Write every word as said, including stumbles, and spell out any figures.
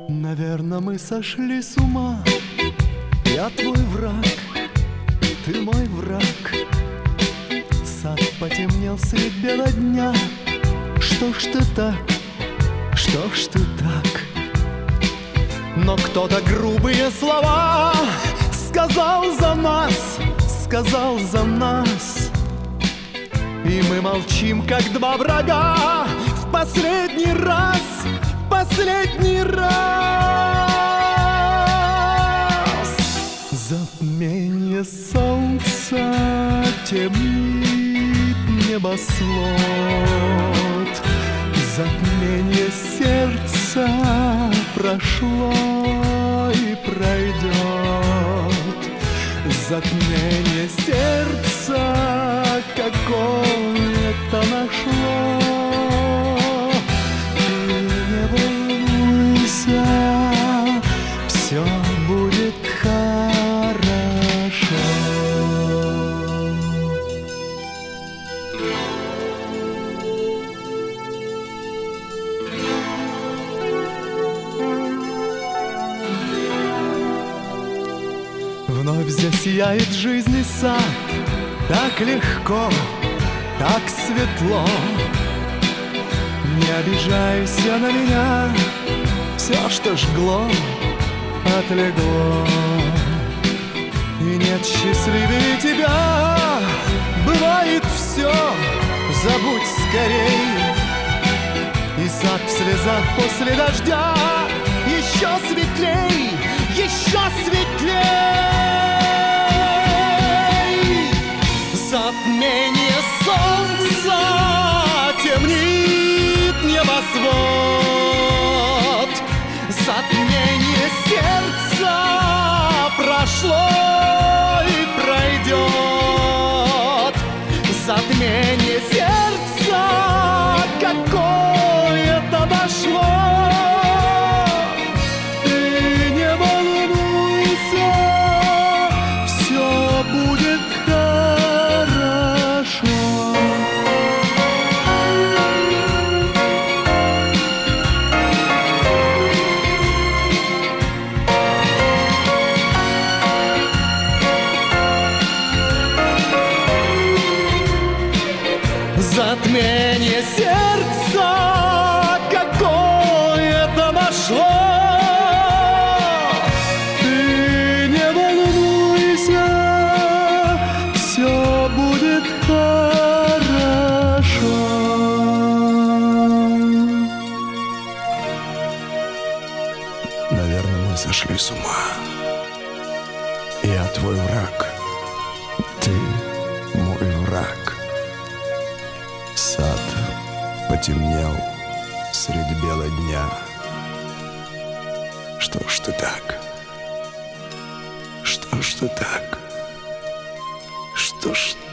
Наверно, мы сошли с ума. Я твой враг, ты мой враг. Сад потемнел средь бела дня. Что ж ты так, что ж ты так? Но кто-то грубые слова сказал за нас, сказал за нас. И мы молчим, как два врага. В последний раз, в последний раз. Затмение солнца темнит небосвод. Затмение сердца прошло и пройдет. Затмение сердца какое-то нашло. Ты не волнуйся, все будет хорошо. Вновь засияет жизни сад. Так легко, так светло. Не обижайся на меня. Все, что жгло, отлегло. И нет счастливее тебя. Бывает все, забудь скорей. И сад в слезах после дождя еще светлей, еще светлей. Затмение солнца темнит небосвод. Затмение сердца прошло и пройдет. Затмение сердца какое-то дошло. Ты не волнуйся, все будет хорошо. Затмение сердца какое-то нашло. Ты не волнуйся, все будет хорошо. Наверное, мы сошли с ума. Я твой враг, ты мой враг. Сад потемнел среди бела дня. Что ж ты так? Что ж ты так? Что ж